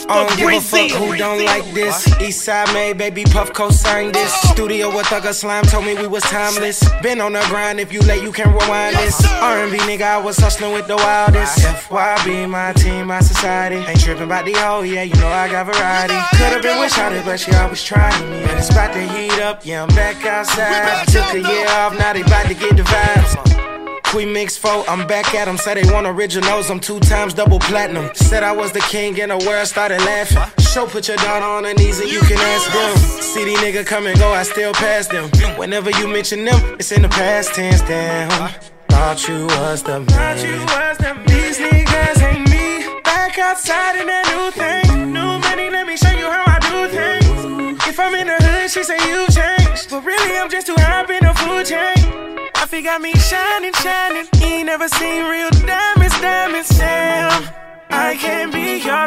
don't give a fuck who don't like this. Eastside made, baby, Puff co-signed this. Studio with Thugger Slime told me we was timeless. Been on the grind, if you late, you can rewind this. R&B nigga, I was hustling with the wildest. FYB, my team, my society. Ain't tripping about the hoe, yeah, you know I got variety. Could've been with Shawty, but she always trying me. And it's about to heat up, yeah, I'm back outside. Took a year off, now they about to get the vibes. We mix 4, I'm back at them. Say they want originals, I'm 2 times double platinum. Said I was the king in the world, started laughing. Show put your daughter on her knees and you can ask them. CD nigga come and go, I still pass them. Whenever you mention them, it's in the past tense, damn. Thought you was the man. These niggas ain't me. Back outside in that new thing. New money, let me show you how I do things. If I'm in the hood, she say you changed. But really, I'm just too high up in the food chain. Puffy got me shining, shining. You ain't never seen real diamonds, diamonds. Damn, I can't be your